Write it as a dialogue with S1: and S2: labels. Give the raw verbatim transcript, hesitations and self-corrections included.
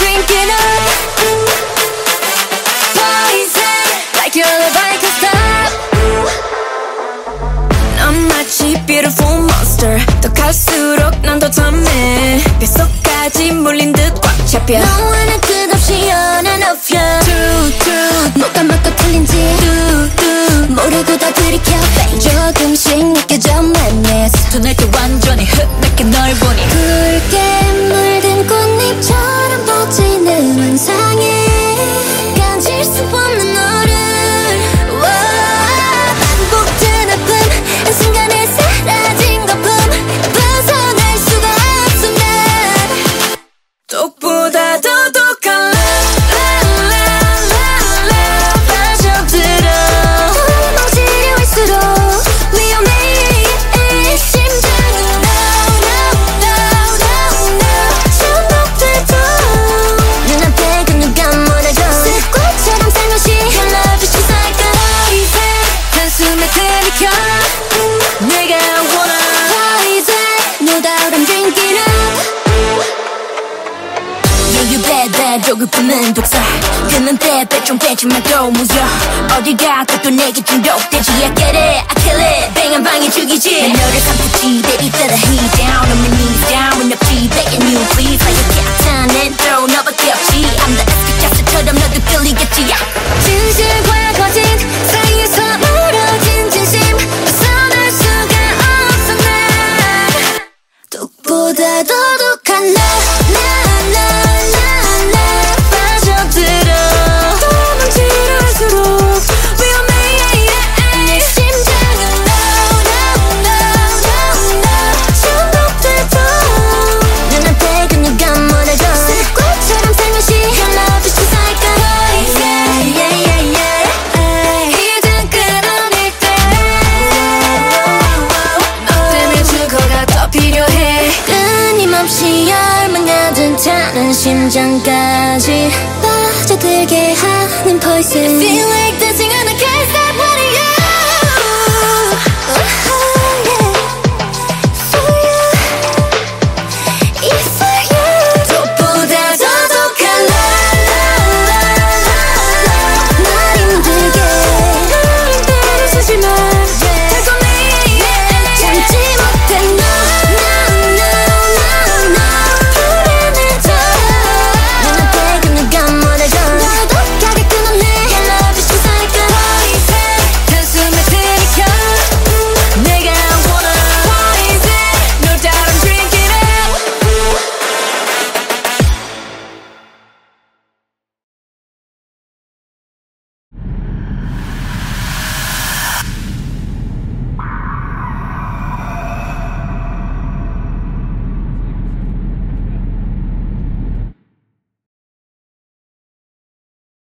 S1: drinking up poison like you're the bike stop. 넌 마치 beautiful monster 더 갈수록 난 더 탐해 뱃속까지 물린 듯 꽉 잡혀 너와 나 끝없이 on and off yeah. True true 뭐가 맞고 틀린지 뚜뚜 모르고 다 들이켜 babe. 조금씩 느껴져 madness Tonight 완전히 흡맥해 널 보니 붉게 물든 꽃잎처럼 퍼지는 환상에 간질 수 없는 너를 반복된 아픔 한순간에 사라진 거품 벗어날 수가 없어 난 독보다 더 독한 love love love love 빠져들어 너무 지루할수록 위험해 심장은 no no no no no 중독돼도 눈앞에 그 누가 무너져 습관처럼 살며시 Your love is just like a poison 한숨에 들이켜 내가 원하 poison No doubt I'm drinking up Yeah you bad bad 조급함은 독사 끊는 때 배좀 빼지 말고 무서 어딜 가도 또 내게 중독되지 I get it I kill it bang 한 방에 죽이지 난 너를 삼키지 baby better heat down on my knees down 문 옆지 begging you please like a cat throw 너밖에 없지 I'm the 에스피카스처럼 너도 끌리겠지 진실과 거짓 사이에서 멀어진 진심 벗어날 수가 없어 난 독보다 더 독한 너 빠져들어 너무 지루할수록 위험해 내 심장은 no no no no no 중독돼도 눈앞에 그 누가 무너져 습관처럼 살며시 Your love is just like a poison yeah yeah yeah 이젠 끊어낼 때 너 때문에 증거가 더 필요해 끊임없이 열망하던 타는 심장까지 빠져들게 하는 poison Feel like the